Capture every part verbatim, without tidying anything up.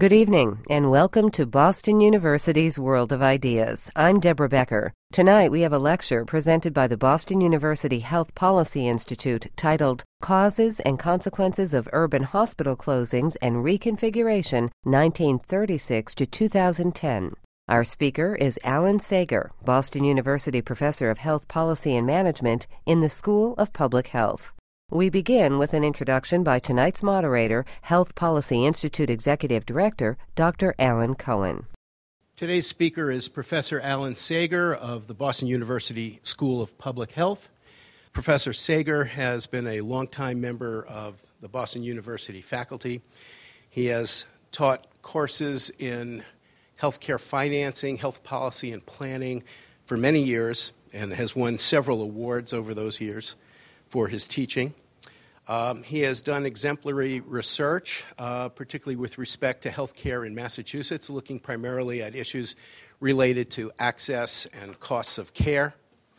Good evening, and welcome to Boston University's World of Ideas. I'm Deborah Becker. Tonight we have a lecture presented by the Boston University Health Policy Institute titled Causes and Consequences of Urban Hospital Closings and Reconfiguration, nineteen thirty-six to two thousand ten. Our speaker is Alan Sager, Boston University Professor of Health Policy and Management in the School of Public Health. We begin with an introduction by tonight's moderator, Health Policy Institute Executive Director, Doctor Alan Cohen. Today's speaker is Professor Alan Sager of the Boston University School of Public Health. Professor Sager has been a longtime member of the Boston University faculty. He has taught courses in healthcare financing, health policy, and planning for many years and has won several awards over those years for his teaching. Um, he has done exemplary research, uh, particularly with respect to healthcare in Massachusetts, looking primarily at issues related to access and costs of care.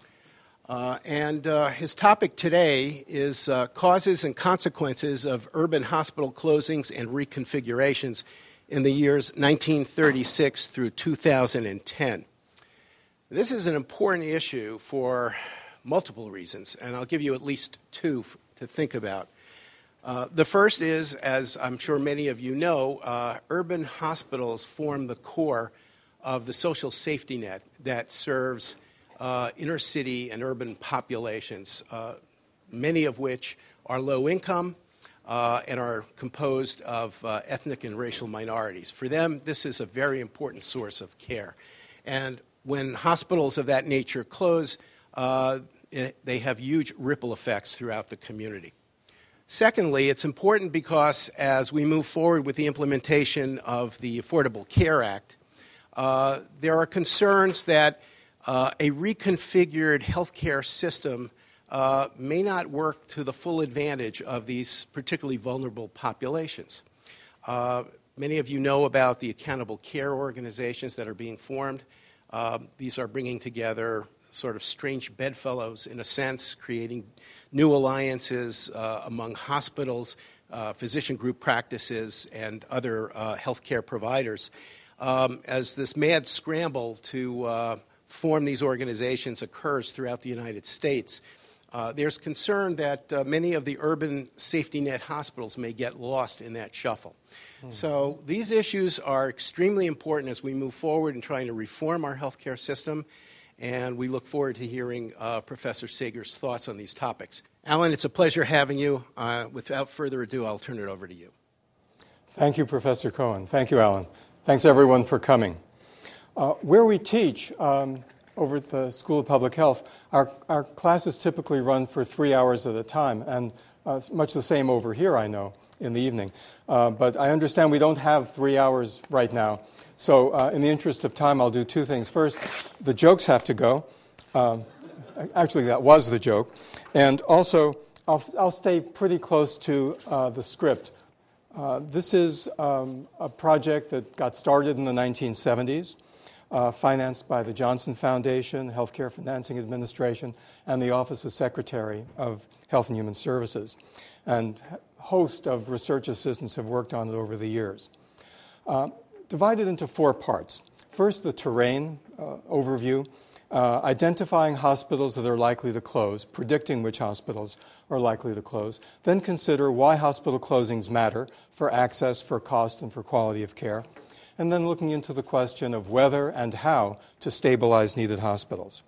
Uh, and uh, his topic today is uh, causes and consequences of urban hospital closings and reconfigurations in the years nineteen thirty-six through two thousand ten. This is an important issue for multiple reasons, and I'll give you at least two f- to think about. Uh, the first is, as I'm sure many of you know, uh, urban hospitals form the core of the social safety net that serves uh, inner city and urban populations, uh, many of which are low income uh, and are composed of uh, ethnic and racial minorities. For them, this is a very important source of care. And when hospitals of that nature close, uh, they have huge ripple effects throughout the community. Secondly, it's important because as we move forward with the implementation of the Affordable Care Act, uh, there are concerns that uh, a reconfigured healthcare system uh, may not work to the full advantage of these particularly vulnerable populations. Uh, many of you know about the accountable care organizations that are being formed. Uh, these are bringing together sort of strange bedfellows, in a sense, creating new alliances uh, among hospitals, uh, physician group practices, and other uh, healthcare providers. Um, as this mad scramble to uh, form these organizations occurs throughout the United States, uh, there's concern that uh, many of the urban safety net hospitals may get lost in that shuffle. Mm-hmm. So these issues are extremely important as we move forward in trying to reform our healthcare system. And we look forward to hearing uh, Professor Sager's thoughts on these topics. Alan, it's a pleasure having you. Uh, without further ado, I'll turn it over to you. Thank you, Professor Cohen. Thank you, Alan. Thanks, everyone, for coming. Uh, where we teach um, over at the School of Public Health, our, our classes typically run for three hours at a time, and uh, much the same over here, I know, in the evening. Uh, but I understand we don't have three hours right now. So uh, in the interest of time, I'll do two things. First, the jokes have to go. Um, actually, that was the joke. And also, I'll, I'll stay pretty close to uh, the script. Uh, this is um, a project that got started in the nineteen seventies, uh, financed by the Johnson Foundation, Healthcare Financing Administration, and the Office of Secretary of Health and Human Services. And a host of research assistants have worked on it over the years. Uh, divided into four parts. First, the terrain uh, overview, uh, identifying hospitals that are likely to close, predicting which hospitals are likely to close. Then consider why hospital closings matter for access, for cost, and for quality of care. And then looking into the question of whether and how to stabilize needed hospitals.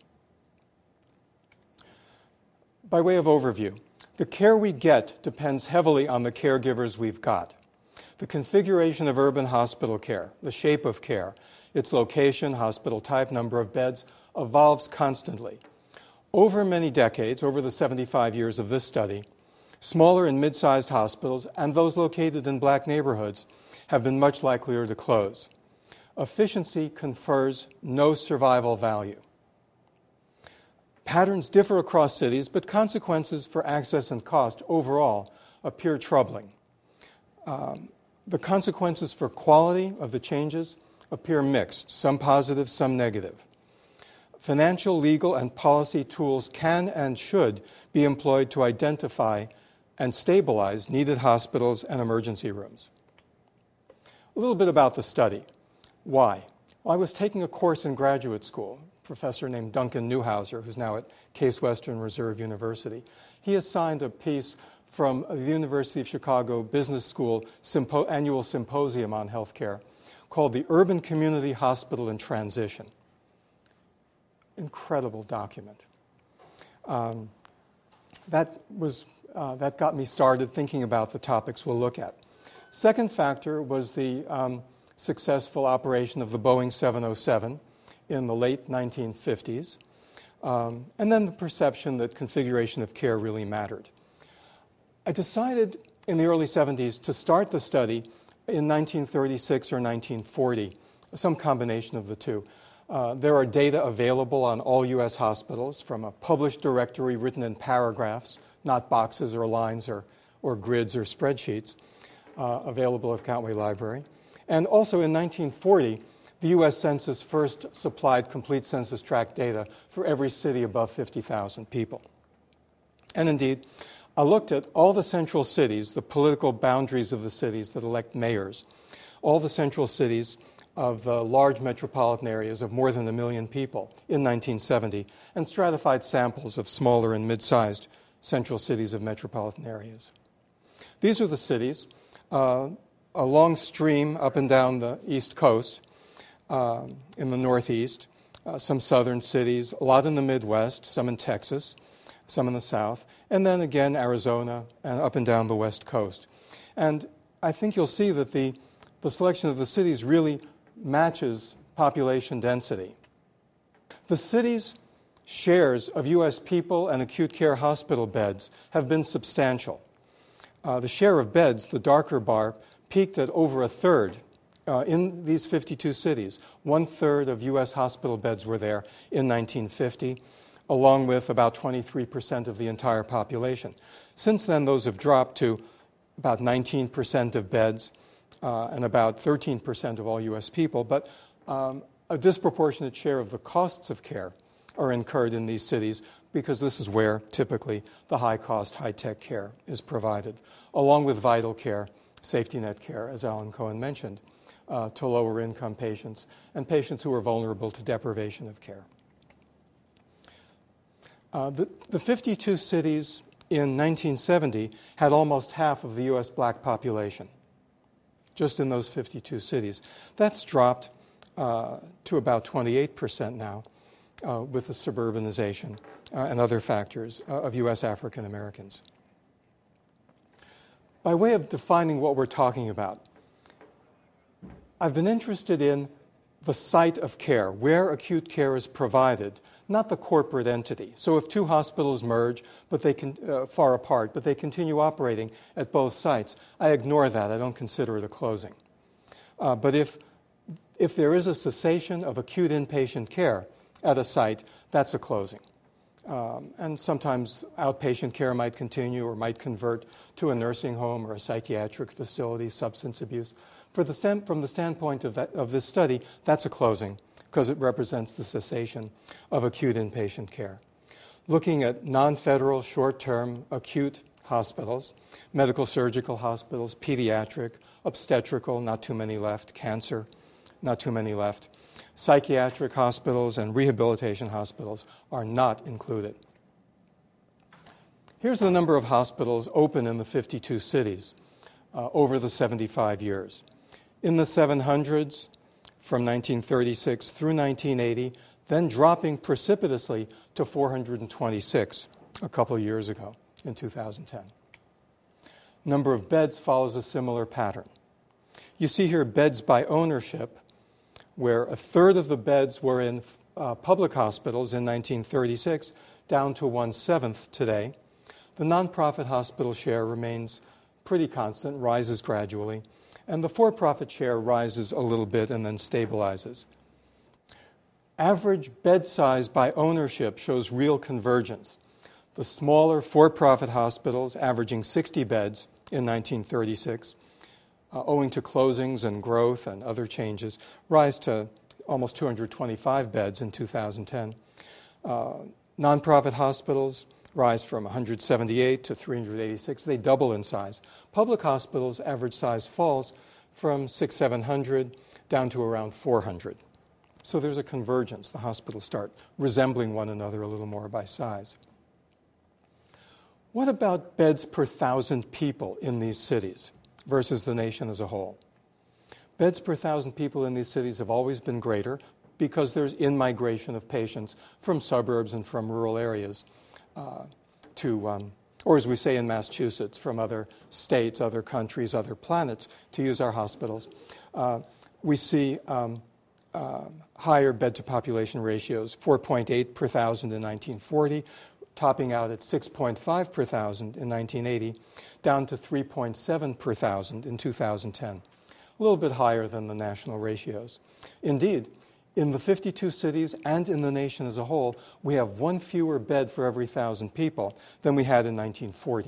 By way of overview, the care we get depends heavily on the caregivers we've got. The configuration of urban hospital care, the shape of care, its location, hospital type, number of beds, evolves constantly. Over many decades, over the seventy-five years of this study, smaller and mid-sized hospitals and those located in black neighborhoods have been much likelier to close. Efficiency confers no survival value. Patterns differ across cities, but consequences for access and cost overall appear troubling. Um, The consequences for quality of the changes appear mixed, some positive, some negative. Financial, legal, and policy tools can and should be employed to identify and stabilize needed hospitals and emergency rooms. A little bit about the study. Why? Well, I was taking a course in graduate school. A professor named Duncan Newhouser, who's now at Case Western Reserve University. He assigned a piece from the University of Chicago Business School sympo- annual symposium on healthcare called the Urban Community Hospital in Transition. Incredible document. Um, that was uh, that got me started thinking about the topics we'll look at. Second factor was the um, successful operation of the Boeing seven oh seven in the late nineteen fifties, um, and then the perception that configuration of care really mattered. I decided in the early seventies to start the study in nineteen thirty-six or nineteen forty, some combination of the two. Uh, there are data available on all U S hospitals from a published directory written in paragraphs, not boxes or lines or, or grids or spreadsheets, uh, available at Countway Library. And also in nineteen forty, the U S Census first supplied complete census tract data for every city above fifty thousand people. And indeed, I looked at all the central cities, the political boundaries of the cities that elect mayors, all the central cities of the large metropolitan areas of more than a million people in nineteen seventy, and stratified samples of smaller and mid-sized central cities of metropolitan areas. These are the cities, uh, a long stream up and down the East Coast, uh, in the Northeast, uh, some southern cities, a lot in the Midwest, some in Texas, some in the South, and then again Arizona and up and down the West Coast. And I think you'll see that the, the selection of the cities really matches population density. The cities' shares of U S people and acute care hospital beds have been substantial. Uh, the share of beds, the darker bar, peaked at over a third uh, in these fifty-two cities. One-third of U S hospital beds were there in nineteen fifty, along with about twenty-three percent of the entire population. Since then, those have dropped to about nineteen percent of beds uh, and about thirteen percent of all U S people, but um, a disproportionate share of the costs of care are incurred in these cities because this is where typically the high-cost, high-tech care is provided, along with vital care, safety net care, as Alan Cohen mentioned, uh, to lower-income patients and patients who are vulnerable to deprivation of care. Uh, the, the fifty-two cities in nineteen seventy had almost half of the U S black population, just in those fifty-two cities. That's dropped uh, to about twenty-eight percent now uh, with the suburbanization uh, and other factors uh, of U S African Americans. By way of defining what we're talking about, I've been interested in the site of care, where acute care is provided, not the corporate entity. So if two hospitals merge, but they can uh, far apart, but they continue operating at both sites, I ignore that. I don't consider it a closing. Uh, but if if there is a cessation of acute inpatient care at a site, that's a closing. Um, and sometimes outpatient care might continue or might convert to a nursing home or a psychiatric facility, substance abuse. For the stand, from the standpoint of, that, of this study, that's a closing, because it represents the cessation of acute inpatient care. Looking at non-federal short-term acute hospitals, medical surgical hospitals, pediatric, obstetrical, not too many left, cancer, not too many left, psychiatric hospitals and rehabilitation hospitals are not included. Here's the number of hospitals open in the fifty-two cities uh, over the seventy-five years. In the seven hundreds, from nineteen thirty-six through nineteen eighty, then dropping precipitously to four hundred twenty-six a couple years ago in two thousand ten. Number of beds follows a similar pattern. You see here beds by ownership, where a third of the beds were in uh, public hospitals in nineteen thirty-six, down to one-seventh today. The nonprofit hospital share remains pretty constant, rises gradually, and the for-profit share rises a little bit and then stabilizes. Average bed size by ownership shows real convergence. The smaller for-profit hospitals, averaging sixty beds in nineteen thirty-six, uh, owing to closings and growth and other changes, rise to almost two hundred twenty-five beds in two thousand ten. Uh, nonprofit hospitals rise from one hundred seventy-eight to three hundred eighty-six. They double in size. Public hospitals' average size falls from six, seven hundred down to around four hundred. So there's a convergence. The hospitals start resembling one another a little more by size. What about beds per thousand people in these cities versus the nation as a whole? Beds per thousand people in these cities have always been greater because there's in-migration of patients from suburbs and from rural areas uh, to, um, or as we say in Massachusetts, from other states, other countries, other planets to use our hospitals. Uh, we see um, uh, higher bed-to-population ratios, four point eight per thousand in nineteen forty, topping out at six point five per thousand in nineteen eighty, down to three point seven per thousand in two thousand ten. A little bit higher than the national ratios. Indeed, in the fifty-two cities and in the nation as a whole, we have one fewer bed for every thousand people than we had in nineteen forty.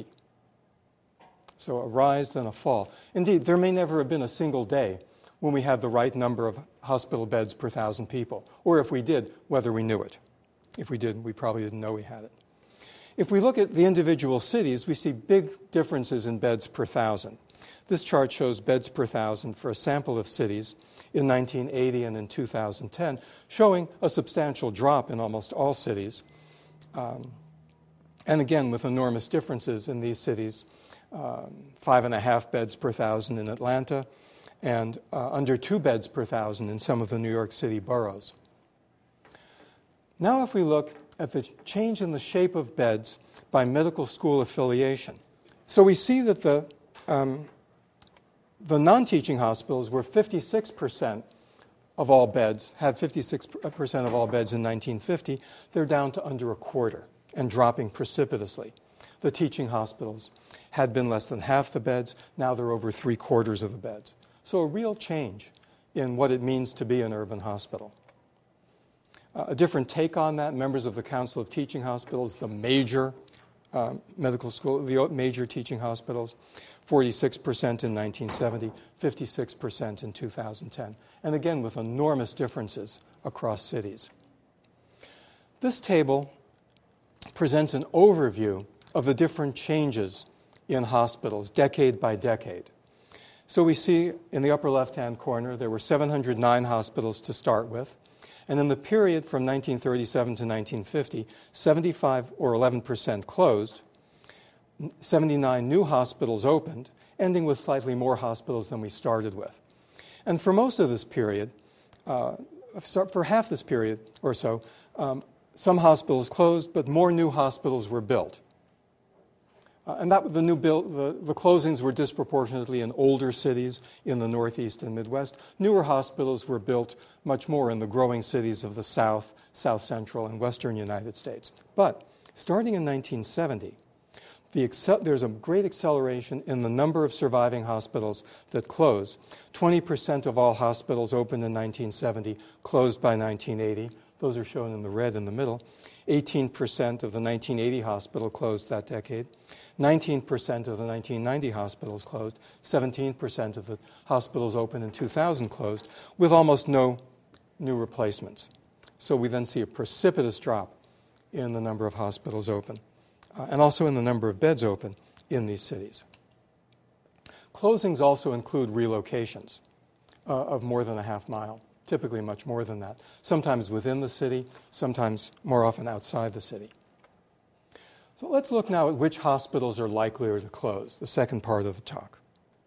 So a rise then a fall. Indeed, there may never have been a single day when we had the right number of hospital beds per thousand people, or if we did, whether we knew it. If we did, we probably didn't know we had it. If we look at the individual cities, we see big differences in beds per thousand. This chart shows beds per thousand for a sample of cities in nineteen eighty and in two thousand ten, showing a substantial drop in almost all cities. Um, and again, with enormous differences in these cities, um, five and a half beds per thousand in Atlanta, and uh, under two beds per thousand in some of the New York City boroughs. Now if we look at the change in the shape of beds by medical school affiliation. So we see that the, um, the non-teaching hospitals were fifty-six percent of all beds, had fifty-six percent of all beds in nineteen fifty. They're down to under a quarter and dropping precipitously. The teaching hospitals had been less than half the beds. Now they're over three quarters of the beds. So a real change in what it means to be an urban hospital. Uh, a different take on that, members of the Council of Teaching Hospitals, the major um, medical school, the major teaching hospitals, forty-six percent in nineteen seventy, fifty-six percent in two thousand ten, and again with enormous differences across cities. This table presents an overview of the different changes in hospitals, decade by decade. So we see in the upper left-hand corner there were seven hundred nine hospitals to start with, and in the period from nineteen thirty-seven to nineteen fifty, seventy-five or eleven percent closed, seventy-nine new hospitals opened, ending with slightly more hospitals than we started with. And for most of this period, uh, for half this period or so, um, some hospitals closed, but more new hospitals were built. Uh, and that the new build, the, the closings were disproportionately in older cities in the Northeast and Midwest. Newer hospitals were built much more in the growing cities of the South, South Central, and Western United States. But starting in nineteen seventy, the accel- there's a great acceleration in the number of surviving hospitals that close. twenty percent of all hospitals opened in nineteen seventy closed by nineteen eighty. Those are shown in the red in the middle. eighteen percent of the nineteen eighty hospital closed that decade. nineteen percent of the nineteen ninety hospitals closed. seventeen percent of the hospitals opened in two thousand closed, with almost no new replacements. So we then see a precipitous drop in the number of hospitals open, uh, and also in the number of beds open in these cities. Closings also include relocations uh, of more than a half mile, typically much more than that, sometimes within the city, sometimes more often outside the city. So let's look now at which hospitals are likelier to close, the second part of the talk.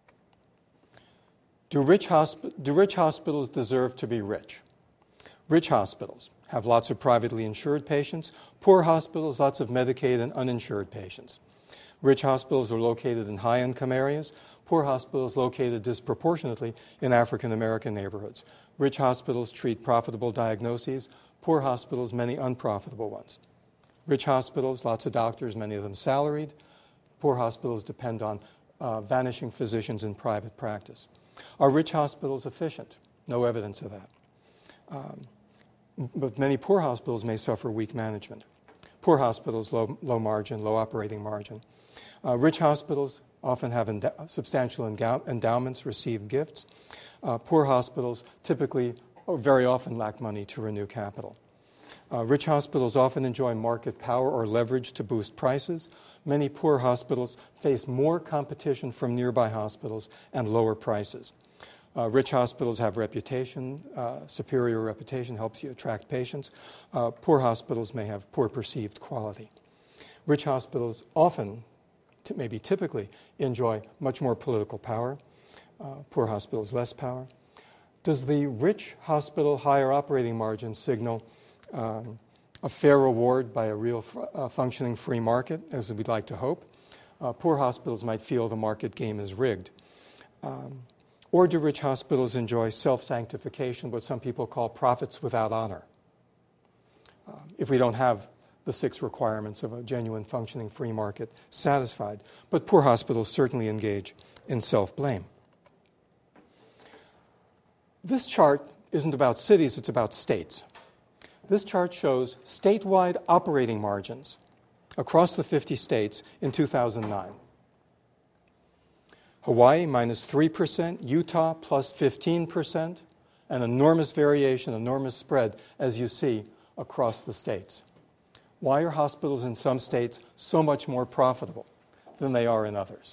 Do rich, hosp- do rich hospitals deserve to be rich? Rich hospitals have lots of privately insured patients. Poor hospitals, lots of Medicaid and uninsured patients. Rich hospitals are located in high-income areas. Poor hospitals located disproportionately in African-American neighborhoods. Rich hospitals treat profitable diagnoses. Poor hospitals, many unprofitable ones. Rich hospitals, lots of doctors, many of them salaried. Poor hospitals depend on uh, vanishing physicians in private practice. Are rich hospitals efficient? No evidence of that. Um, but many poor hospitals may suffer weak management. Poor hospitals, low, low margin, low operating margin. Uh, rich hospitals often have endow- substantial endow- endowments, receive gifts. Uh, poor hospitals typically or very often lack money to renew capital. Uh, rich hospitals often enjoy market power or leverage to boost prices. Many poor hospitals face more competition from nearby hospitals and lower prices. Uh, rich hospitals have reputation, uh, superior reputation helps you attract patients. Uh, poor hospitals may have poor perceived quality. Rich hospitals often, t- maybe typically, enjoy much more political power. Uh, poor hospitals, less power. Does the rich hospital higher operating margin signal um, a fair reward by a real f- uh, functioning free market, as we'd like to hope? Uh, poor hospitals might feel the market game is rigged. Um, or do rich hospitals enjoy self-sanctification, what some people call profits without honor? Um, if we don't have the six requirements of a genuine functioning free market satisfied. But poor hospitals certainly engage in self-blame. This chart isn't about cities, it's about states. This chart shows statewide operating margins across the fifty states in two thousand nine. Hawaii minus three percent, Utah plus fifteen percent, an enormous variation, enormous spread, as you see, across the states. Why are hospitals in some states so much more profitable than they are in others?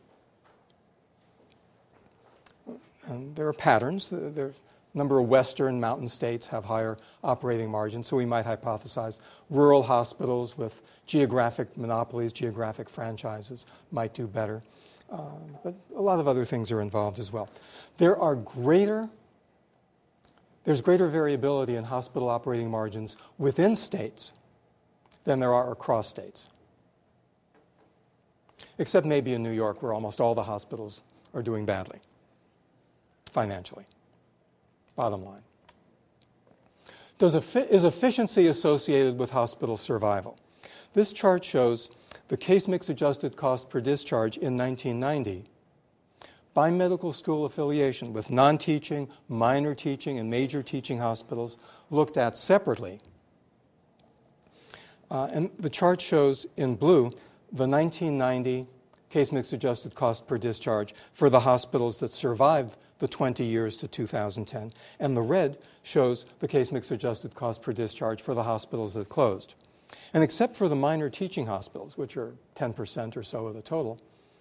And there are patterns. There are a number of western mountain states have higher operating margins, so we might hypothesize rural hospitals with geographic monopolies, geographic franchises might do better. Uh, but a lot of other things are involved as well. There are greater, there's greater variability in hospital operating margins within states than there are across states. Except maybe in New York, where almost all the hospitals are doing badly, financially. Bottom line. Does effi- is efficiency associated with hospital survival? This chart shows the case mix adjusted cost per discharge in nineteen ninety by medical school affiliation, with non-teaching, minor teaching, and major teaching hospitals looked at separately. Uh, and the chart shows in blue the nineteen ninety case mix adjusted cost per discharge for the hospitals that survived the twenty years to two thousand ten. And the red shows the case mix adjusted cost per discharge for the hospitals that closed. And except for the minor teaching hospitals, which are ten percent or so of the total,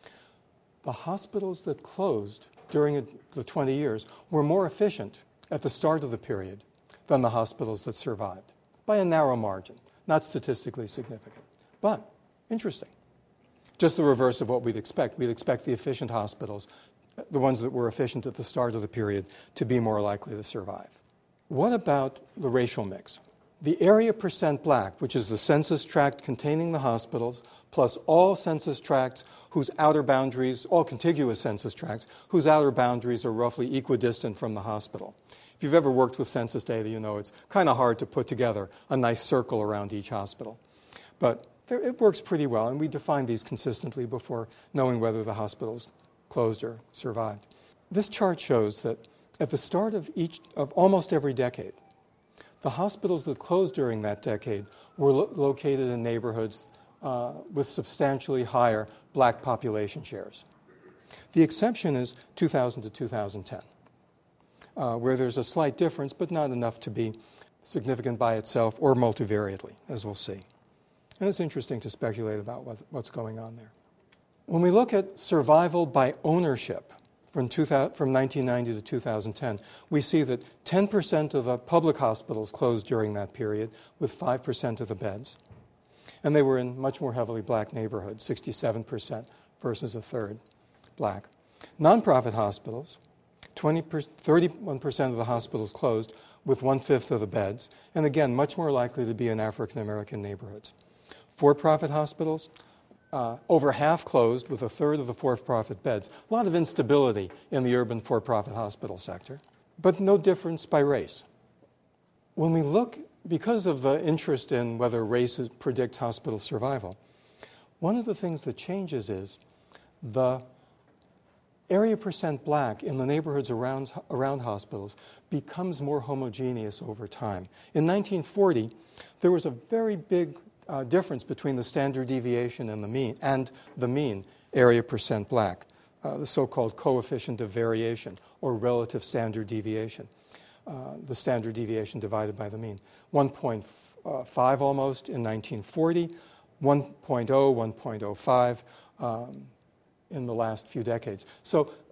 the hospitals that closed during the twenty years were more efficient at the start of the period than the hospitals that survived, by a narrow margin, not statistically significant, but interesting. Just the reverse of what we'd expect. We'd expect the efficient hospitals, the ones that were efficient at the start of the period, to be more likely to survive. What about the racial mix? The area percent black, which is the census tract containing the hospitals, plus all census tracts whose outer boundaries, all contiguous census tracts, whose outer boundaries are roughly equidistant from the hospital. If you've ever worked with census data, you know it's kind of hard to put together a nice circle around each hospital. But there, it works pretty well, and we define these consistently before knowing whether the hospitals closed or survived. This chart shows that at the start of each of almost every decade, the hospitals that closed during that decade were lo- located in neighborhoods uh, with substantially higher black population shares. The exception is two thousand to two thousand ten, uh, where there's a slight difference, but not enough to be significant by itself or multivariately, as we'll see. And it's interesting to speculate about what, what's going on there. When we look at survival by ownership from, two thousand, from nineteen ninety to two thousand ten, we see that ten percent of the public hospitals closed during that period, with five percent of the beds. And they were in much more heavily black neighborhoods, sixty-seven percent versus a third black. Nonprofit hospitals, twenty, thirty-one percent of the hospitals closed, with one-fifth of the beds, and again, much more likely to be in African-American neighborhoods. For-profit hospitals, uh, over half closed, with a third of the for-profit beds. A lot of instability in the urban for-profit hospital sector, but no difference by race. When we look, because of the interest in whether race predicts hospital survival, one of the things that changes is the area percent black in the neighborhoods around, around hospitals becomes more homogeneous over time. In nineteen forty, there was a very big uh, difference between the standard deviation and the mean, and the mean area percent black, uh, the so-called coefficient of variation, or relative standard deviation, uh, the standard deviation divided by the mean. one point five almost in nineteen forty, one point oh, one point oh five um, in the last few decades. So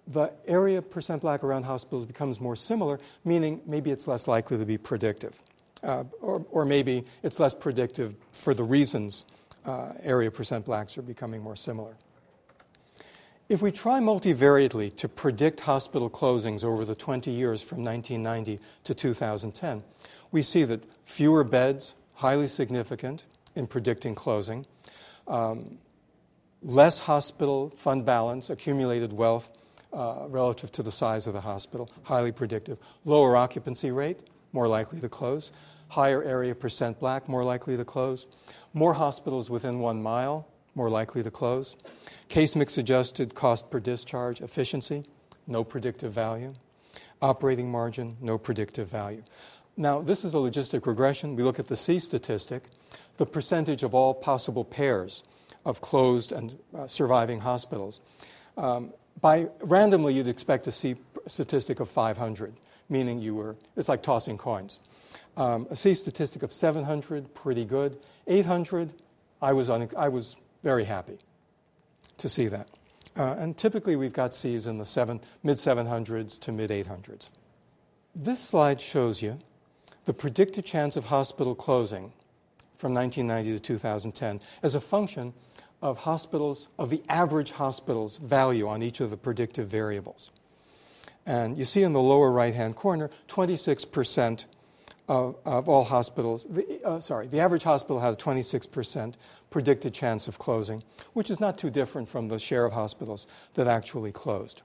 the area percent black around hospitals becomes more similar, meaning maybe it's less likely to be predictive. Uh, or, or maybe it's less predictive for the reasons uh, area percent blacks are becoming more similar. If we try multivariately to predict hospital closings over the twenty years from nineteen ninety to two thousand ten, we see that fewer beds, highly significant in predicting closing, um, less hospital fund balance, accumulated wealth uh, relative to the size of the hospital, highly predictive, lower occupancy rate, more likely to close, higher area percent black, more likely to close, more hospitals within one mile, more likely to close, case mix adjusted cost per discharge, efficiency, no predictive value, operating margin, no predictive value. Now, this is a logistic regression. We look at the C statistic, the percentage of all possible pairs of closed and uh, surviving hospitals. Um, by randomly, you'd expect to see a statistic of five hundred, meaning you were, it's like tossing coins. Um, a C statistic of seven hundred, pretty good. eight hundred, I was, un- I was very happy to see that. Uh, and typically we've got C's in the seven, mid seven hundreds to mid eight hundreds. This slide shows you the predicted chance of hospital closing from nineteen ninety to two thousand ten as a function of hospitals, of the average hospital's value on each of the predictive variables. And you see in the lower right-hand corner, twenty-six percent of, of all hospitals, the, uh, sorry, the average hospital has a twenty-six percent predicted chance of closing, which is not too different from the share of hospitals that actually closed.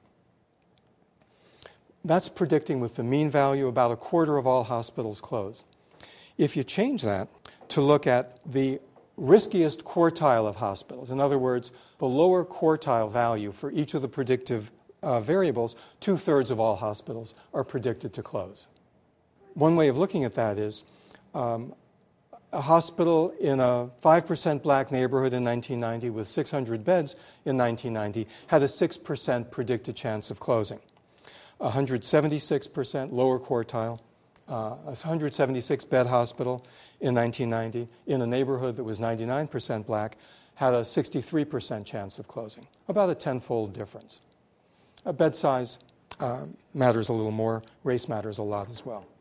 That's predicting with the mean value about a quarter of all hospitals close. If you change that to look at the riskiest quartile of hospitals, in other words, the lower quartile value for each of the predictive uh, variables, two-thirds of all hospitals are predicted to close. One way of looking at that is um, a hospital in a five percent black neighborhood in nineteen ninety with six hundred beds in nineteen ninety had a six percent predicted chance of closing. one hundred seventy-six percent lower quartile, uh, a one hundred seventy-six bed hospital in nineteen ninety in a neighborhood that was ninety-nine percent black had a sixty-three percent chance of closing, about a tenfold difference. Uh, bed size uh, matters a little more. Race matters a lot as well.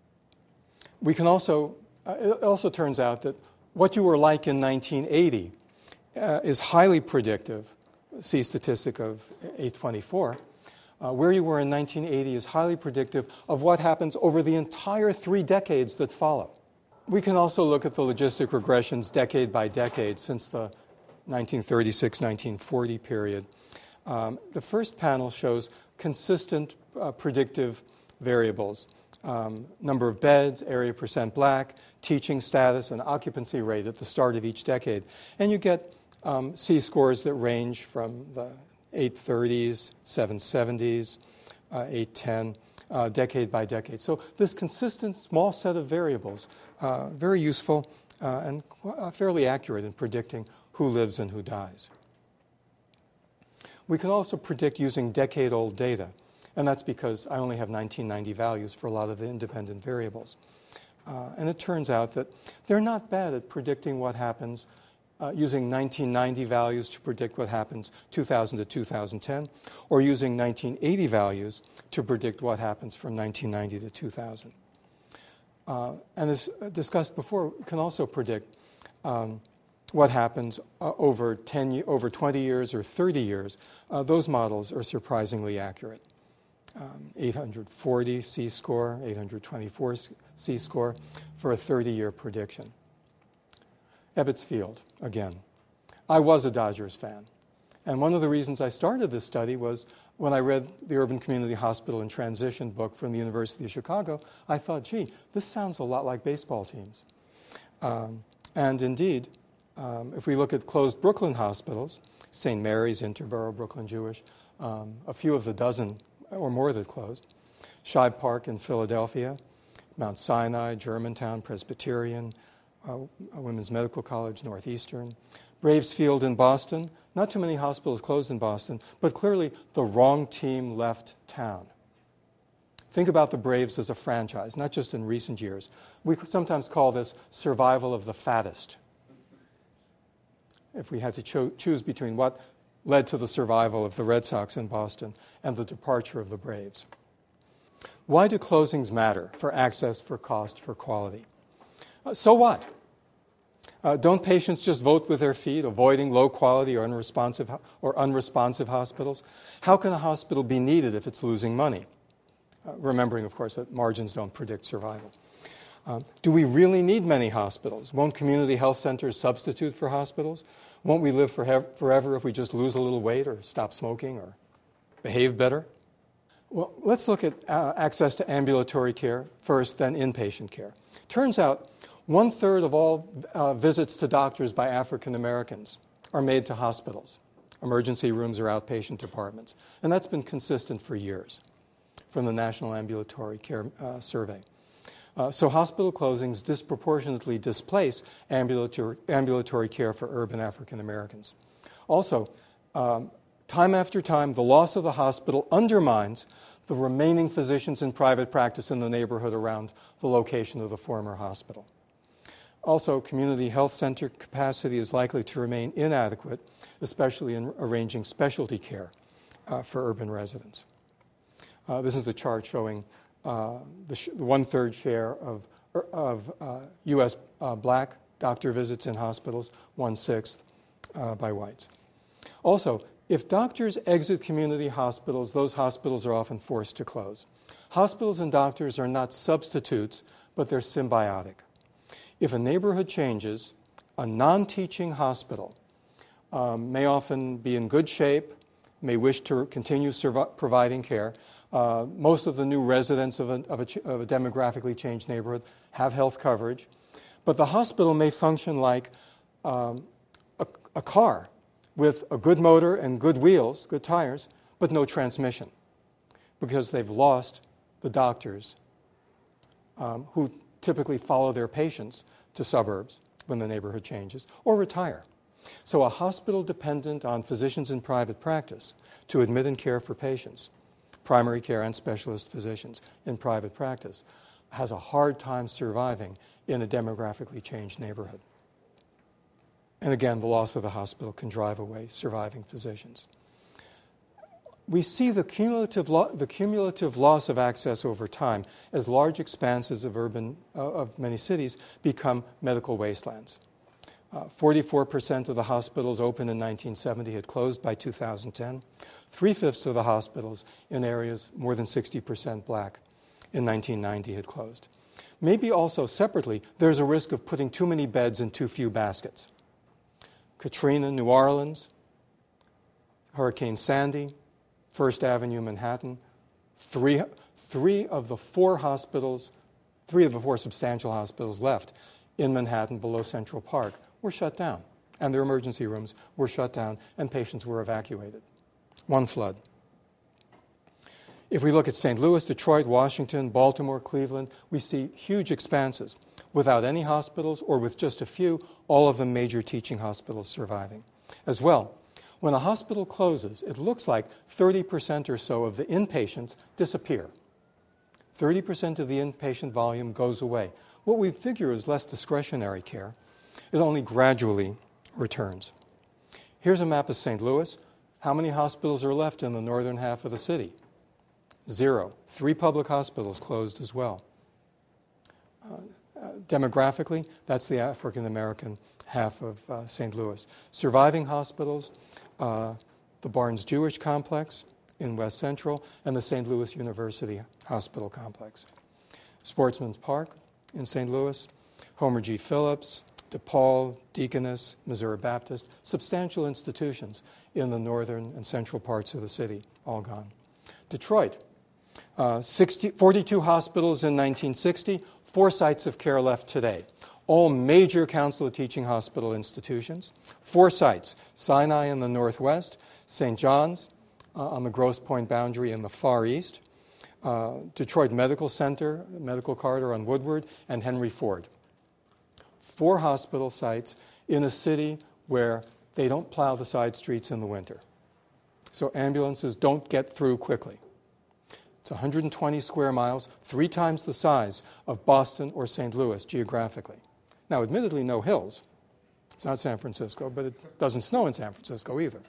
We can also, uh, it also turns out that what you were like in nineteen eighty uh, is highly predictive, C statistic of eight twenty-four. Uh, where you were in nineteen eighty is highly predictive of what happens over the entire three decades that follow. We can also look at the logistic regressions decade by decade since the nineteen thirty-six nineteen forty period. Um, the first panel shows consistent uh, predictive variables. Um, number of beds, area percent black, teaching status, and occupancy rate at the start of each decade. And you get um, C scores that range from the eight thirties, seven seventies, uh, eight ten, uh, decade by decade. So this consistent small set of variables, uh, very useful uh, and uh, fairly accurate in predicting who lives and who dies. We can also predict using decade-old data, and that's because I only have nineteen ninety values for a lot of the independent variables. Uh, and it turns out that they're not bad at predicting what happens Uh, using nineteen ninety values to predict what happens two thousand to two thousand ten, or using nineteen eighty values to predict what happens from nineteen ninety to two thousand. Uh, and as discussed before, we can also predict um, what happens uh, over ten, over twenty years or thirty years. Uh, those models are surprisingly accurate. Um, eight hundred forty C score, eight hundred twenty-four C score for a thirty-year prediction. Ebbets Field, again. I was a Dodgers fan. And one of the reasons I started this study was when I read the Urban Community Hospital in Transition book from the University of Chicago, I thought, gee, this sounds a lot like baseball teams. Um, and indeed, um, if we look at closed Brooklyn hospitals, Saint Mary's, Interborough, Brooklyn Jewish, um, a few of the dozen or more that closed, Shibe Park in Philadelphia, Mount Sinai, Germantown, Presbyterian, Uh, Women's Medical College, Northeastern, Braves Field in Boston. Not too many hospitals closed in Boston, but clearly the wrong team left town. Think about the Braves as a franchise, not just in recent years. We sometimes call this survival of the fattest. If we had to cho- choose between what led to the survival of the Red Sox in Boston and the departure of the Braves. Why do closings matter for access, for cost, for quality? Uh, so what? Uh, don't patients just vote with their feet, avoiding low-quality or unresponsive or unresponsive hospitals? How can a hospital be needed if it's losing money? Uh, remembering, of course, that margins don't predict survival. Um, do we really need many hospitals? Won't community health centers substitute for hospitals? Won't we live for forever if we just lose a little weight or stop smoking or behave better? Well, let's look at uh, access to ambulatory care first, then inpatient care. Turns out one-third of all uh, visits to doctors by African Americans are made to hospitals, emergency rooms or outpatient departments. And that's been consistent for years from the National Ambulatory Care uh, Survey. Uh, so hospital closings disproportionately displace ambulatory, ambulatory care for urban African Americans. Also, um, time after time, the loss of the hospital undermines the remaining physicians in private practice in the neighborhood around the location of the former hospital. Also, community health center capacity is likely to remain inadequate, especially in arranging specialty care uh, for urban residents. Uh, this is the chart showing uh, the, sh- the one-third share of, of uh, U S uh, black doctor visits in hospitals, one-sixth uh, by whites. Also, if doctors exit community hospitals, those hospitals are often forced to close. Hospitals and doctors are not substitutes, but they're symbiotic. If a neighborhood changes, a non-teaching hospital um, may often be in good shape, may wish to continue survi- providing care. Uh, most of the new residents of a, of, a ch- of a demographically changed neighborhood have health coverage, but the hospital may function like um, a, a car with a good motor and good wheels, good tires, but no transmission, because they've lost the doctors um, who typically follow their patients to suburbs when the neighborhood changes, or retire. So a hospital dependent on physicians in private practice to admit and care for patients, primary care and specialist physicians in private practice, has a hard time surviving in a demographically changed neighborhood. And again, the loss of the hospital can drive away surviving physicians. We see the cumulative, lo- the cumulative loss of access over time as large expanses of urban, uh, of many cities become medical wastelands. Uh, forty-four percent of the hospitals opened in nineteen seventy had closed by two thousand ten. Three-fifths of the hospitals in areas more than sixty percent black in nineteen ninety had closed. Maybe also separately, there's a risk of putting too many beds in too few baskets. Katrina, New Orleans, Hurricane Sandy, First Avenue, Manhattan, three, three of the four hospitals, three of the four substantial hospitals left in Manhattan below Central Park were shut down, and their emergency rooms were shut down, and patients were evacuated. One flood. If we look at Saint Louis, Detroit, Washington, Baltimore, Cleveland, we see huge expanses without any hospitals, or with just a few, all of them major teaching hospitals surviving. As well, when a hospital closes, it looks like thirty percent or so of the inpatients disappear. thirty percent of the inpatient volume goes away. What we figure is less discretionary care. It only gradually returns. Here's a map of Saint Louis. How many hospitals are left in the northern half of the city? Zero. Three public hospitals closed as well. Uh, uh, demographically, that's the African American half of uh, Saint Louis. Surviving hospitals, uh, the Barnes Jewish Complex in West Central, and the Saint Louis University Hospital Complex. Sportsman's Park in Saint Louis, Homer G. Phillips, DePaul, Deaconess, Missouri Baptist, substantial institutions in the northern and central parts of the city, all gone. Detroit, uh, sixty, forty-two hospitals in nineteen sixty, four sites of care left today. All major Council of Teaching Hospital institutions. Four sites, Sinai in the northwest, Saint John's uh, on the Grosse Pointe boundary in the far east, uh, Detroit Medical Center, Medical Corridor on Woodward, and Henry Ford. Four hospital sites in a city where they don't plow the side streets in the winter. So ambulances don't get through quickly. It's one hundred twenty square miles, three times the size of Boston or Saint Louis geographically. Now, admittedly, no hills. It's not San Francisco, but it doesn't snow in San Francisco either.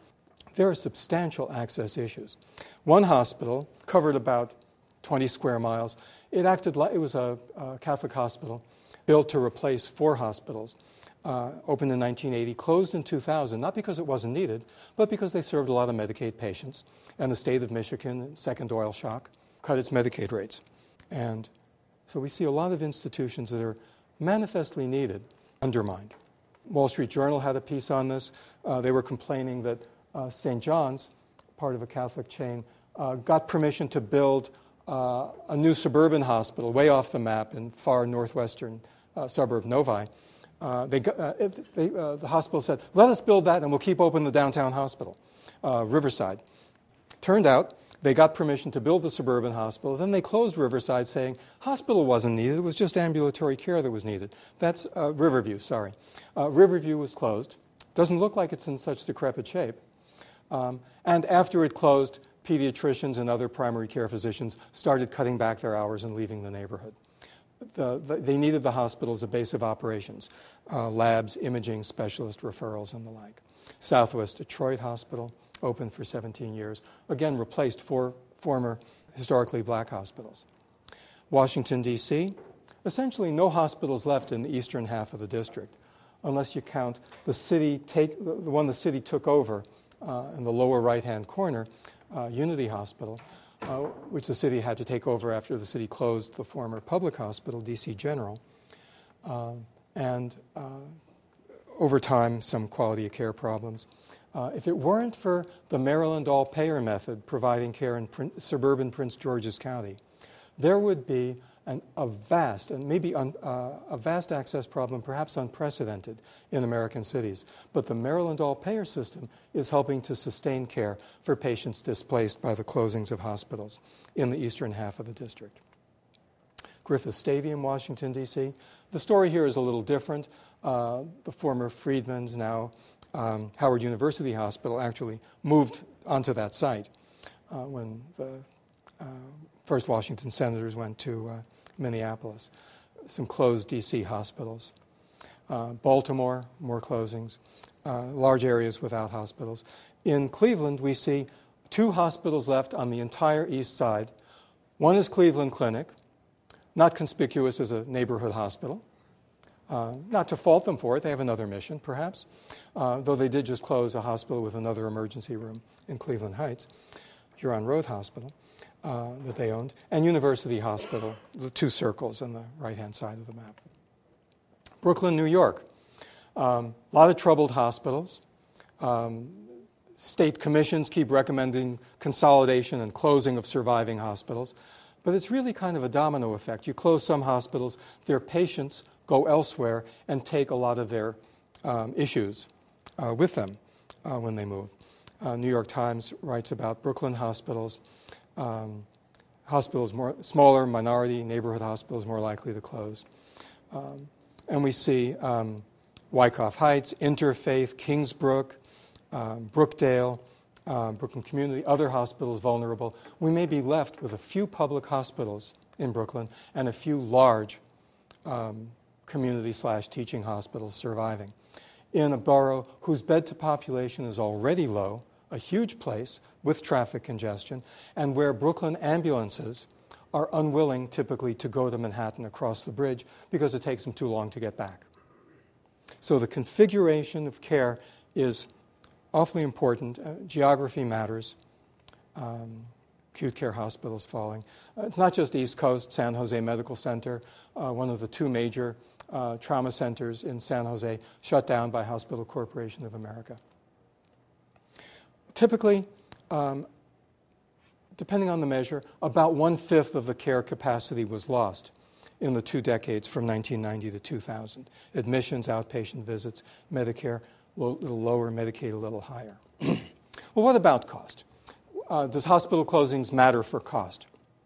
there are substantial access issues. One hospital covered about twenty square miles. It acted like it was a, a Catholic hospital built to replace four hospitals. Uh, opened in nineteen eighty, closed in two thousand, not because it wasn't needed, but because they served a lot of Medicaid patients. And the state of Michigan, second oil shock, cut its Medicaid rates. And so we see a lot of institutions that are manifestly needed, undermined. Wall Street Journal had a piece on this. Uh, they were complaining that uh, Saint John's, part of a Catholic chain, uh, got permission to build uh, a new suburban hospital way off the map in far northwestern uh, suburb Novi. Uh, they, uh, if they, uh, the hospital said, let us build that and we'll keep open the downtown hospital, uh, Riverside. Turned out they got permission to build the suburban hospital. Then they closed Riverside saying hospital wasn't needed. It was just ambulatory care that was needed. That's uh, Riverview, sorry. Uh, Riverview was closed. Doesn't look like it's in such decrepit shape. Um, and after it closed, pediatricians and other primary care physicians started cutting back their hours and leaving the neighborhood. The, the, they needed the hospital as a base of operations, uh, labs, imaging, specialist referrals, and the like. Southwest Detroit Hospital, open for seventeen years, again replaced four former historically black hospitals. Washington, D C, essentially no hospitals left in the eastern half of the district, unless you count the city take the, the one the city took over uh, in the lower right-hand corner, uh, Unity Hospital, uh, which the city had to take over after the city closed the former public hospital, D C General, uh, and uh, over time some quality of care problems. Uh, if it weren't for the Maryland all-payer method providing care in prin- suburban Prince George's County, there would be an, a vast, and maybe un, uh, a vast access problem, perhaps unprecedented in American cities. But the Maryland all-payer system is helping to sustain care for patients displaced by the closings of hospitals in the eastern half of the district. Griffith Stadium, Washington, D C. The story here is a little different. Uh, the former Freedmen's, now Um, Howard University Hospital, actually moved onto that site uh, when the uh, first Washington senators went to uh, Minneapolis. Some closed D C hospitals. Uh, Baltimore, more closings. Uh, large areas without hospitals. In Cleveland, we see two hospitals left on the entire east side. One is Cleveland Clinic, not conspicuous as a neighborhood hospital. Uh, not to fault them for it, they have another mission, perhaps, uh, though they did just close a hospital with another emergency room in Cleveland Heights, Huron Road Hospital, uh, that they owned, and University Hospital, the two circles on the right-hand side of the map. Brooklyn, New York, a um, lot of troubled hospitals. Um, state commissions keep recommending consolidation and closing of surviving hospitals, but it's really kind of a domino effect. You close some hospitals, their patients go elsewhere and take a lot of their um, issues uh, with them uh, when they move. Uh, New York Times writes about Brooklyn hospitals, um, hospitals more smaller, minority neighborhood hospitals more likely to close. Um, and we see um, Wyckoff Heights, Interfaith, Kingsbrook, um, Brookdale, uh, Brooklyn Community, other hospitals vulnerable. We may be left with a few public hospitals in Brooklyn and a few large um, community slash teaching hospitals surviving. In a borough whose bed to population is already low, a huge place with traffic congestion, and where Brooklyn ambulances are unwilling typically to go to Manhattan across the bridge because it takes them too long to get back. So the configuration of care is awfully important. Uh, geography matters. Um, acute care hospitals falling. Uh, it's not just East Coast, San Jose Medical Center, uh, one of the two major uh, trauma centers in San Jose, shut down by Hospital Corporation of America. Typically, um, depending on the measure, about one-fifth of the care capacity was lost in the two decades from nineteen ninety to two thousand. Admissions, outpatient visits, Medicare a little lower, Medicaid a little higher. Well, what about cost? Uh, does hospital closings matter for cost?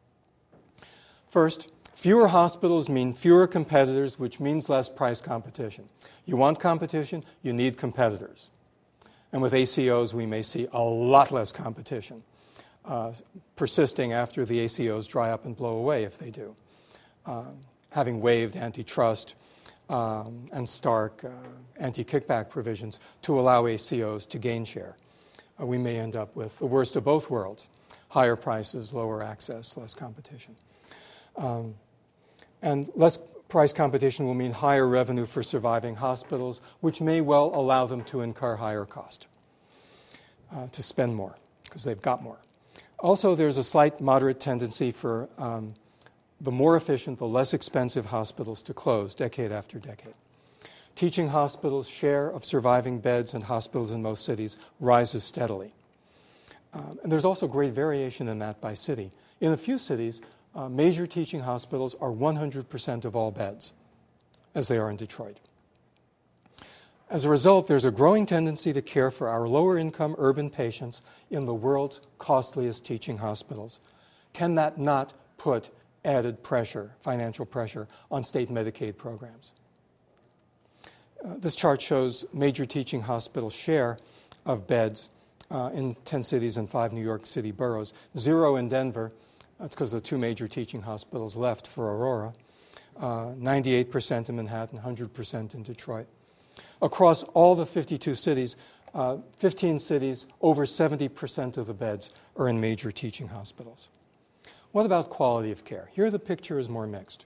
First, fewer hospitals mean fewer competitors, which means less price competition. You want competition, you need competitors. And with A C Os, we may see a lot less competition, uh, persisting after the A C Os dry up and blow away if they do. Uh, having waived antitrust um, and stark uh, anti-kickback provisions to allow A C Os to gain share uh, we may end up with the worst of both worlds: higher prices, lower access, less competition. Um, and less price competition will mean higher revenue for surviving hospitals, which may well allow them to incur higher cost, uh, to spend more, because they've got more. Also, there's a slight moderate tendency for um, the more efficient, the less expensive hospitals to close decade after decade. Teaching hospitals' share of surviving beds in hospitals in most cities rises steadily. Um, and there's also great variation in that by city. In a few cities, uh, major teaching hospitals are one hundred percent of all beds, as they are in Detroit. As a result, there's a growing tendency to care for our lower-income urban patients in the world's costliest teaching hospitals. Can that not put added pressure, financial pressure, on state Medicaid programs? Uh, this chart shows major teaching hospital share of beds uh, in ten cities and five New York City boroughs. Zero in Denver. That's because the two major teaching hospitals left for Aurora. Uh, ninety-eight percent in Manhattan, one hundred percent in Detroit. Across all the fifty-two cities, uh, fifteen cities, over seventy percent of the beds are in major teaching hospitals. What about quality of care? Here the picture is more mixed.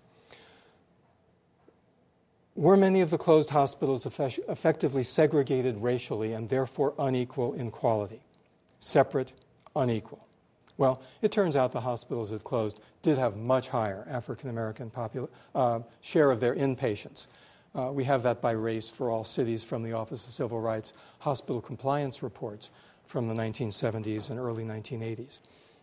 Were many of the closed hospitals effect- effectively segregated racially and therefore unequal in quality? Separate, unequal. Well, it turns out the hospitals that closed did have much higher African-American popula- uh, share of their inpatients. Uh, we have that by race for all cities from the Office of Civil Rights hospital compliance reports from the nineteen seventies and early nineteen eighties.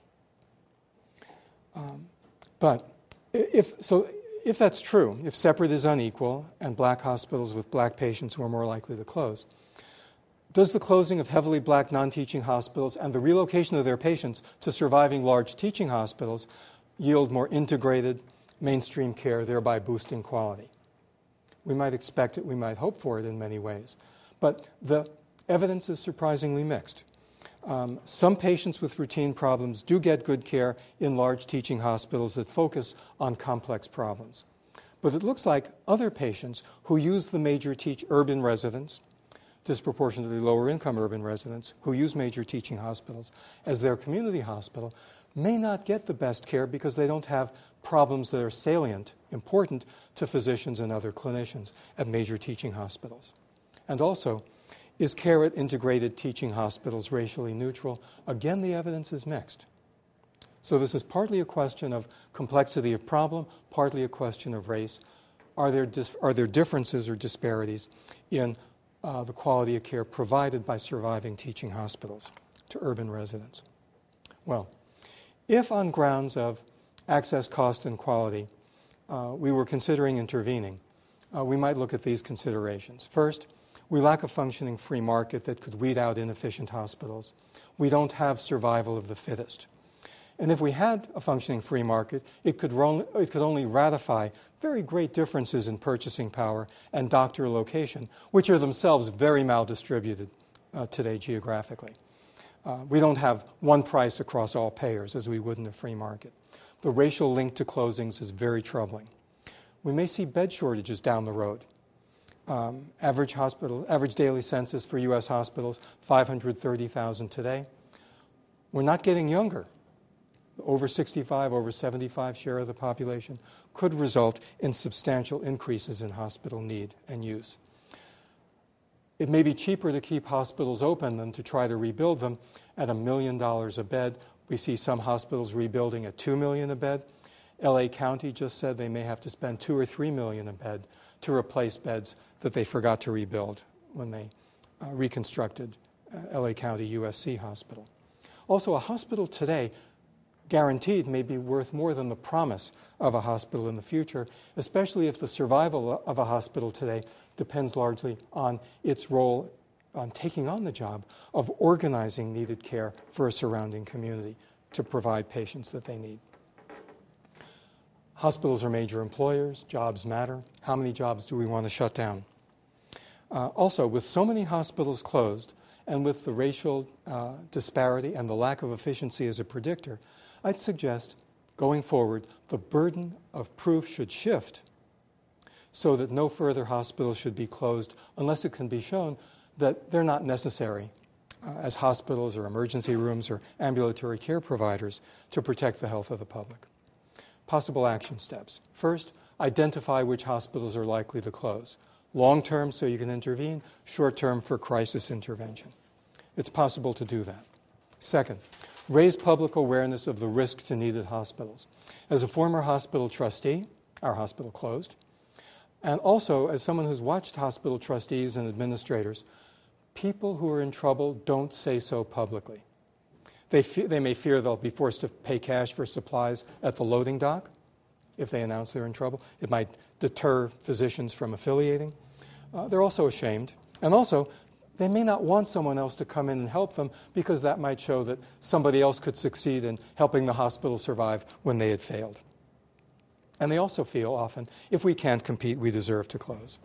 Um, but if so, if that's true, if separate is unequal and black hospitals with black patients were more likely to close, does the closing of heavily black non-teaching hospitals and the relocation of their patients to surviving large teaching hospitals yield more integrated mainstream care, thereby boosting quality? We might expect it, we might hope for it in many ways. But the evidence is surprisingly mixed. Um, some patients with routine problems do get good care in large teaching hospitals that focus on complex problems. But it looks like other patients who use the major teach urban residents, disproportionately lower income urban residents who use major teaching hospitals as their community hospital, may not get the best care because they don't have problems that are salient, important to physicians and other clinicians at major teaching hospitals. And also, is care at integrated teaching hospitals racially neutral? Again, the evidence is mixed. So this is partly a question of complexity of problem, partly a question of race. Are there, dis- are there differences or disparities in uh, the quality of care provided by surviving teaching hospitals to urban residents? Well, if on grounds of access, cost, and quality, uh, we were considering intervening, uh, we might look at these considerations. First, we lack a functioning free market that could weed out inefficient hospitals. We don't have survival of the fittest. And if we had a functioning free market, it could, ron- it could only ratify very great differences in purchasing power and doctor location, which are themselves very maldistributed uh, today geographically. Uh, we don't have one price across all payers as we would in a free market. The racial link to closings is very troubling. We may see bed shortages down the road. Um, average hospital, average daily census for U S hospitals, five hundred thirty thousand today. We're not getting younger. Over sixty-five, over seventy-five share of the population could result in substantial increases in hospital need and use. It may be cheaper to keep hospitals open than to try to rebuild them at a million dollars a bed. We see some hospitals rebuilding at two million dollars a bed. L A County just said they may have to spend two or three million dollars a bed to replace beds that they forgot to rebuild when they uh, reconstructed uh, L A County U S C Hospital. Also, a hospital today, guaranteed, may be worth more than the promise of a hospital in the future, especially if the survival of a hospital today depends largely on its role on taking on the job of organizing needed care for a surrounding community to provide patients that they need. Hospitals are major employers. Jobs matter. How many jobs do we want to shut down? Uh, also, with so many hospitals closed and with the racial uh, disparity and the lack of efficiency as a predictor, I'd suggest, going forward, the burden of proof should shift so that no further hospitals should be closed unless it can be shown that they're not necessary uh, as hospitals or emergency rooms or ambulatory care providers to protect the health of the public. Possible action steps. First, identify which hospitals are likely to close. Long-term so you can intervene, short-term for crisis intervention. It's possible to do that. Second, raise public awareness of the risks to needed hospitals. As a former hospital trustee, our hospital closed, and also as someone who's watched hospital trustees and administrators, people who are in trouble don't say so publicly. They, fe- they may fear they'll be forced to pay cash for supplies at the loading dock if they announce they're in trouble. It might deter physicians from affiliating. Uh, they're also ashamed. And also, they may not want someone else to come in and help them because that might show that somebody else could succeed in helping the hospital survive when they had failed. And they also feel often, if we can't compete, we deserve to close.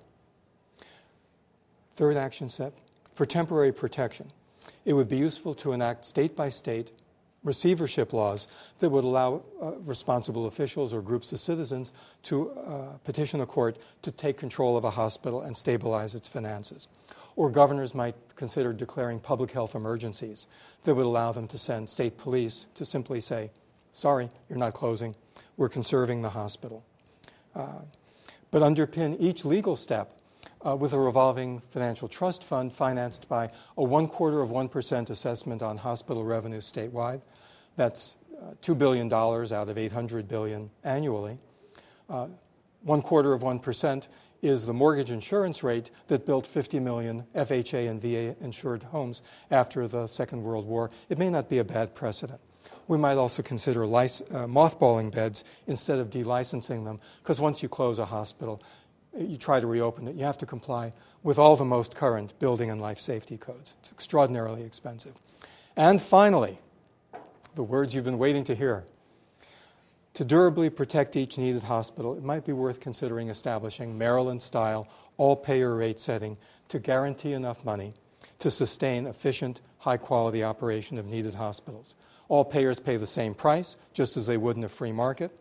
Third action step, for temporary protection, it would be useful to enact state-by-state receivership laws that would allow uh, responsible officials or groups of citizens to uh, petition a court to take control of a hospital and stabilize its finances. Or governors might consider declaring public health emergencies that would allow them to send state police to simply say, sorry, you're not closing, we're conserving the hospital. Uh, but underpin each legal step uh, with a revolving financial trust fund financed by a one-quarter of one percent assessment on hospital revenue statewide. That's uh, two billion dollars out of eight hundred billion dollars annually. Uh, one quarter of one percent is the mortgage insurance rate that built fifty million F H A and V A-insured homes after the Second World War. It may not be a bad precedent. We might also consider lic- uh, mothballing beds instead of delicensing them, because once you close a hospital, you try to reopen it, you have to comply with all the most current building and life safety codes. It's extraordinarily expensive. And finally, the words you've been waiting to hear. To durably protect each needed hospital, it might be worth considering establishing Maryland-style all-payer rate setting to guarantee enough money to sustain efficient, high-quality operation of needed hospitals. All payers pay the same price, just as they would in a free market.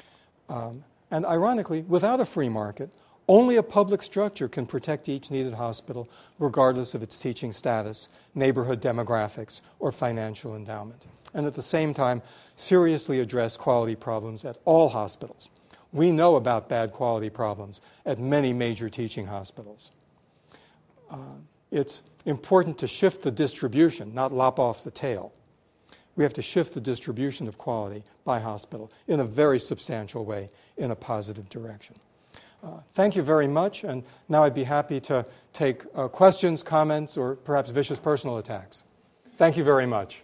Um, and ironically, without a free market, only a public structure can protect each needed hospital, regardless of its teaching status, neighborhood demographics, or financial endowment. And at the same time, seriously address quality problems at all hospitals. We know about bad quality problems at many major teaching hospitals. Uh, it's important to shift the distribution, not lop off the tail. We have to shift the distribution of quality by hospital in a very substantial way in a positive direction. Uh, thank you very much, and now I'd be happy to take uh, questions, comments, or perhaps vicious personal attacks. Thank you very much.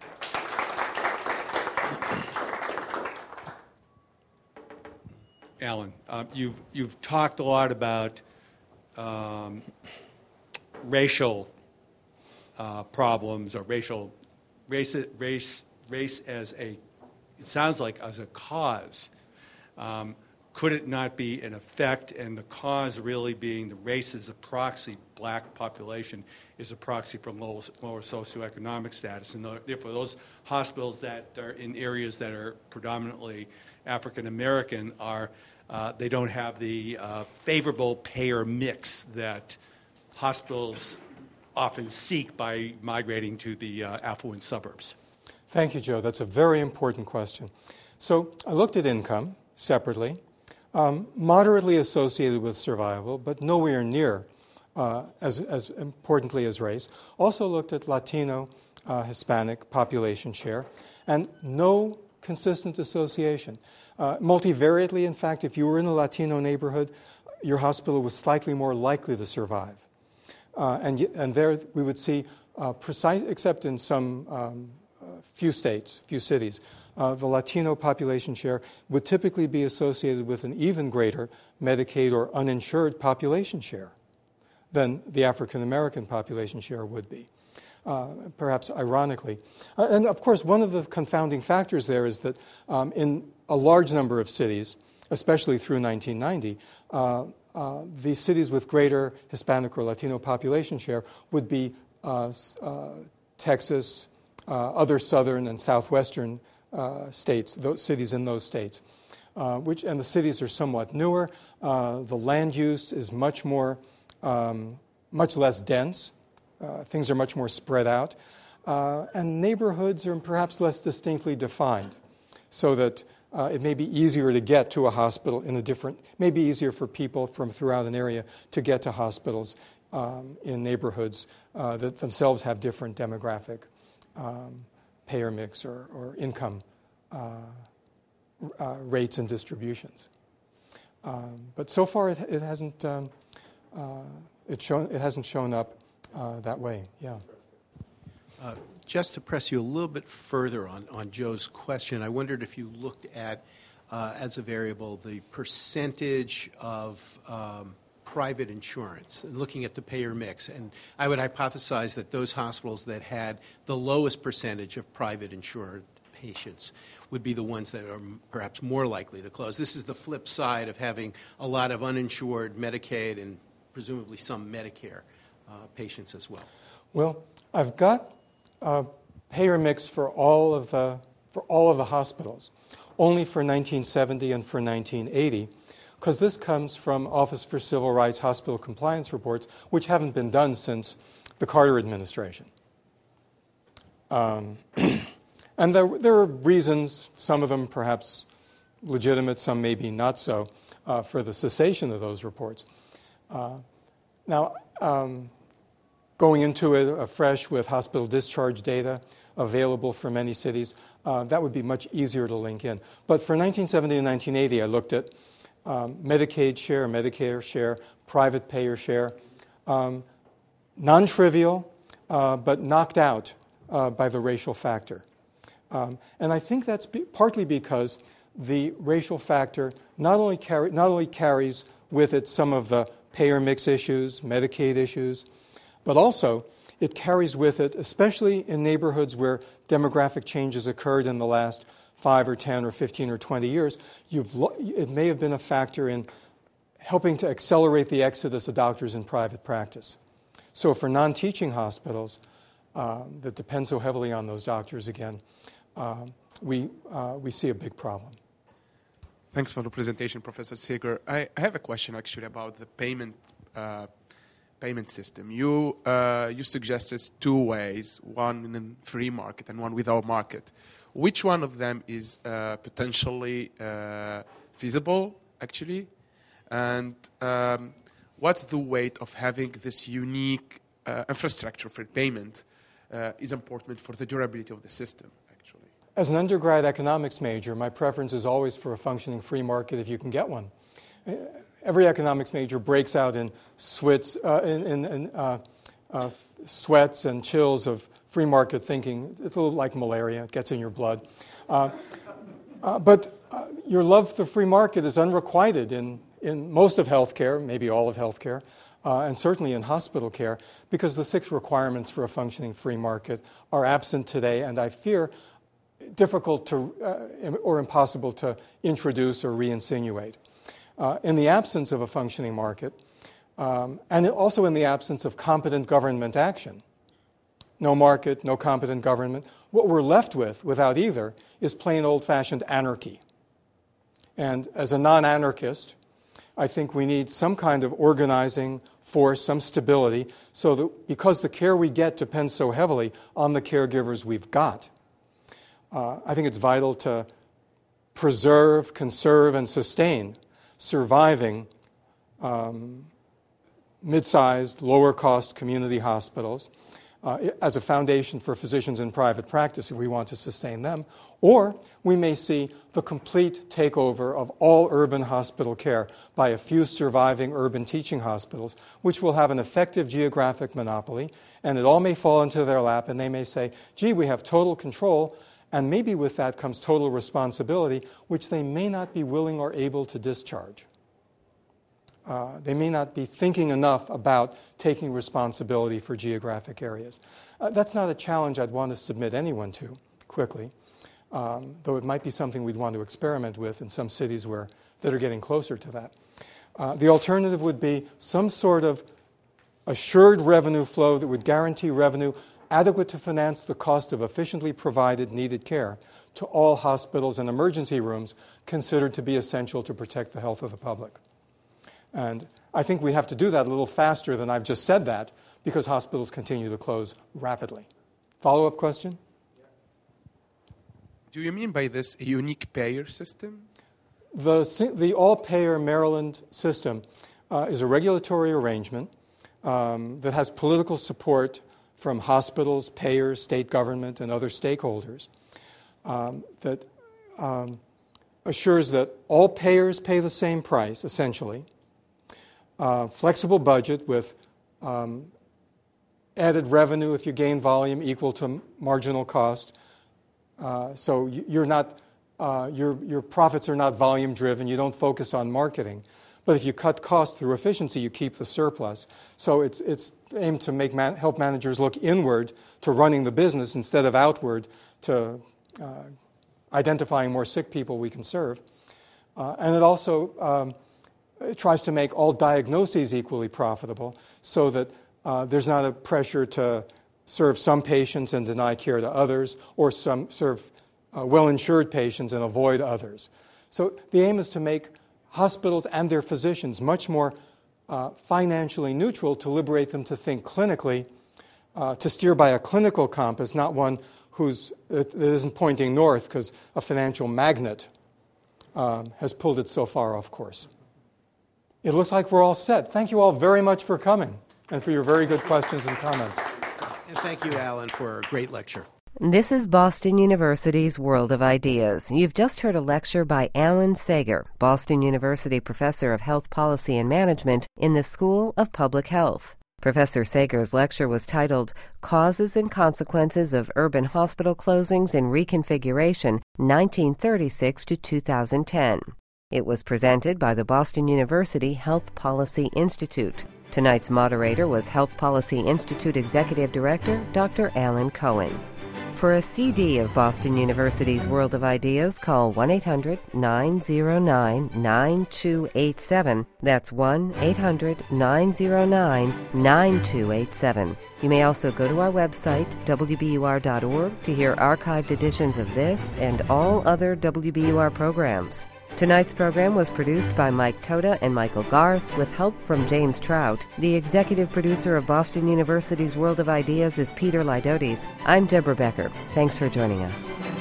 Alan, uh, you've you've talked a lot about um, racial uh, problems or racial race race race as a it sounds like as a cause. Um, could it not be an effect, and the cause really being the race as a proxy, black population is a proxy for low, lower socioeconomic status, and therefore those hospitals that are in areas that are predominantly African American are uh, they don't have the uh, favorable payer mix that hospitals often seek by migrating to the uh, affluent suburbs. Thank you, Joe. That's a very important question. So I looked at income separately, um, moderately associated with survival, but nowhere near uh, as, as importantly as race. Also looked at Latino, uh, Hispanic population share, and no consistent association. Uh, multivariately, in fact, if you were in a Latino neighborhood, your hospital was slightly more likely to survive. Uh, and, and there we would see, uh, precise, except in some um, uh, few states, few cities, uh, the Latino population share would typically be associated with an even greater Medicaid or uninsured population share than the African American population share would be, uh, perhaps ironically. Uh, and of course, one of the confounding factors there is that um, in a large number of cities, especially through nineteen ninety, uh, Uh, the cities with greater Hispanic or Latino population share would be uh, uh, Texas, uh, other southern and southwestern uh, states, those cities in those states, uh, which and the cities are somewhat newer. Uh, the land use is much more, um, much less dense uh, things are much more spread out. Uh, and neighborhoods are perhaps less distinctly defined, so that uh, it may be easier to get to a hospital in a different, maybe easier for people from throughout an area to get to hospitals um, in neighborhoods uh, that themselves have different demographic um, payer mix or, or income uh, uh, rates and distributions. Um, but so far, it, it hasn't um, uh, it shown it hasn't shown up uh, that way. Yeah. Uh, just to press you a little bit further on, on Joe's question, I wondered if you looked at, uh, as a variable, the percentage of um, private insurance, and looking at the payer mix. And I would hypothesize that those hospitals that had the lowest percentage of private insured patients would be the ones that are perhaps more likely to close. This is the flip side of having a lot of uninsured Medicaid and presumably some Medicare uh, patients as well. Well, I've got a payer mix for all of the for all of the hospitals, only for nineteen seventy and for nineteen eighty, because this comes from Office for Civil Rights hospital compliance reports, which haven't been done since the Carter administration. Um, and there, there are reasons, some of them perhaps legitimate, some maybe not so, uh, for the cessation of those reports. Uh, now, um, going into it afresh with hospital discharge data available for many cities, uh, that would be much easier to link in. But for nineteen seventy and nineteen eighty, I looked at um, Medicaid share, Medicare share, private payer share, um, non-trivial, uh, but knocked out uh, by the racial factor. Um, and I think that's be- partly because the racial factor not only, carry, not only carries with it some of the payer mix issues, Medicaid issues, but also it carries with it, especially in neighborhoods where demographic changes occurred in the last five or ten or fifteen or twenty years, you've lo- it may have been a factor in helping to accelerate the exodus of doctors in private practice. So for non-teaching hospitals uh, that depend so heavily on those doctors again, uh, we, uh, we see a big problem. Thanks for the presentation, Professor Sager. I, I have a question actually about the payment uh, payment system. You uh, you suggested two ways, one in a free market and one without market. Which one of them is uh, potentially uh, feasible, actually? And um, what's the weight of having this unique uh, infrastructure for payment uh, is important for the durability of the system, actually? As an undergrad economics major, my preference is always for a functioning free market if you can get one. Every economics major breaks out in, swits, uh, in, in, in uh, uh, sweats and chills of free market thinking. It's a little like malaria. It gets in your blood. Uh, uh, but uh, your love for the free market is unrequited in, in most of healthcare, maybe all of healthcare, uh, and certainly in hospital care, because the six requirements for a functioning free market are absent today, and I fear difficult to uh, or impossible to introduce or re-insinuate. Uh, in the absence of a functioning market, um, and also in the absence of competent government action, no market, no competent government, what we're left with, without either, is plain old-fashioned anarchy. And as a non-anarchist, I think we need some kind of organizing force, some stability, so that because the care we get depends so heavily on the caregivers we've got, uh, I think it's vital to preserve, conserve, and sustain surviving um, mid-sized, lower-cost community hospitals uh, as a foundation for physicians in private practice if we want to sustain them. Or we may see the complete takeover of all urban hospital care by a few surviving urban teaching hospitals, which will have an effective geographic monopoly, and it all may fall into their lap, and they may say, gee, we have total control, and maybe with that comes total responsibility, which they may not be willing or able to discharge. Uh, they may not be thinking enough about taking responsibility for geographic areas. Uh, that's not a challenge I'd want to submit anyone to quickly, um, though it might be something we'd want to experiment with in some cities where that are getting closer to that. Uh, the alternative would be some sort of assured revenue flow that would guarantee revenue adequate to finance the cost of efficiently provided needed care to all hospitals and emergency rooms considered to be essential to protect the health of the public. And I think we have to do that a little faster than I've just said that, because hospitals continue to close rapidly. Follow-up question? Do you mean by this a unique payer system? The, the all-payer Maryland system uh, is a regulatory arrangement um, that has political support from hospitals, payers, state government, and other stakeholders um, that um, assures that all payers pay the same price, essentially, uh, flexible budget with um, added revenue if you gain volume equal to marginal cost. Uh, so you're not, uh, your, your profits are not volume driven. You don't focus on marketing. But if you cut costs through efficiency, you keep the surplus. So it's, it's aimed to make man, help managers look inward to running the business instead of outward to uh, identifying more sick people we can serve. Uh, and it also um, it tries to make all diagnoses equally profitable so that uh, there's not a pressure to serve some patients and deny care to others, or some serve uh, well-insured patients and avoid others. So the aim is to make hospitals and their physicians much more uh, financially neutral, to liberate them to think clinically, uh, to steer by a clinical compass, not one who's, that isn't pointing north because a financial magnet um, has pulled it so far off course. It looks like we're all set. Thank you all very much for coming and for your very good questions and comments. And thank you, Alan, for a great lecture. This is Boston University's World of Ideas. You've just heard a lecture by Alan Sager, Boston University Professor of Health Policy and Management in the School of Public Health. Professor Sager's lecture was titled Causes and Consequences of Urban Hospital Closings and Reconfiguration, nineteen thirty-six to two thousand ten. It was presented by the Boston University Health Policy Institute. Tonight's moderator was Health Policy Institute Executive Director, Doctor Alan Cohen. For a C D of Boston University's World of Ideas, call one eight hundred nine oh nine nine two eight seven. That's one eight hundred nine oh nine nine two eight seven. You may also go to our website, W B U R dot org, to hear archived editions of this and all other W B U R programs. Tonight's program was produced by Mike Toda and Michael Garth with help from James Trout. The executive producer of Boston University's World of Ideas is Peter Lydotes. I'm Deborah Becker. Thanks for joining us.